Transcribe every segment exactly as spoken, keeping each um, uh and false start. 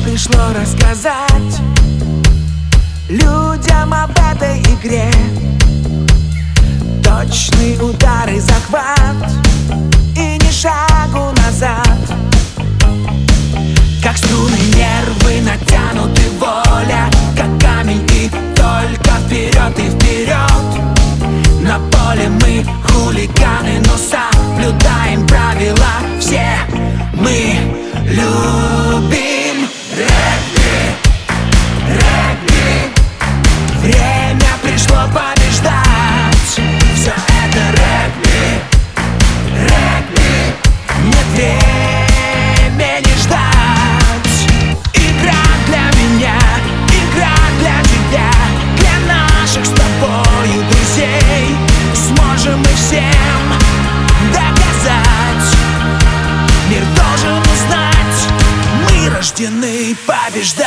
пришло рассказать людям об этой игре. Точный удар и захват, и ни шагу назад. Как струны, нервы натянуты, воля как камень, и только вперед и вперед. На поле мы хулиганы, но соблюдаем правила все. Мы любим регби, регби. Время пришло побеждать. Все это регби, регби. Нет времени ждать. Игра для меня, игра для тебя, для наших с тобою друзей. Сможем мы всем доказать, мир должен узнать, мы рождены побеждать.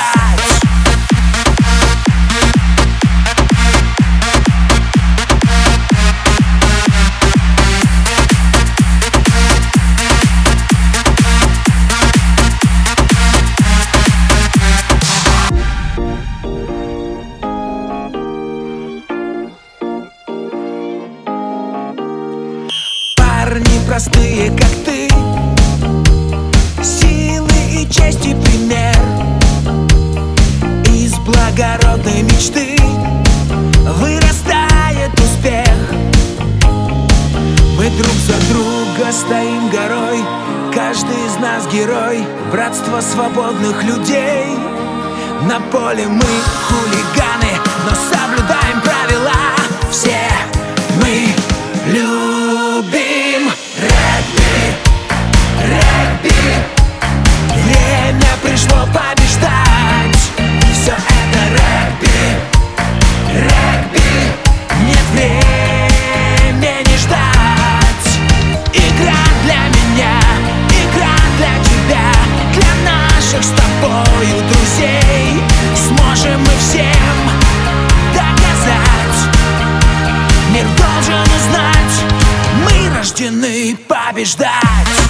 Парни простые, как ты, силы и чести пример. Из благородной мечты вырастает успех. Мы друг за друга стоим горой, каждый из нас герой. Братство свободных людей. На поле мы хулиганы, но соблюдаем правила все. Мы любим регби, регби. Время пришло побеждать. Все это регби, регби. Нет времени ждать. Игра для меня, игра для тебя, для наших с тобою друзей. Сможем мы всем доказать, мир должен узнать, мы рождены побеждать.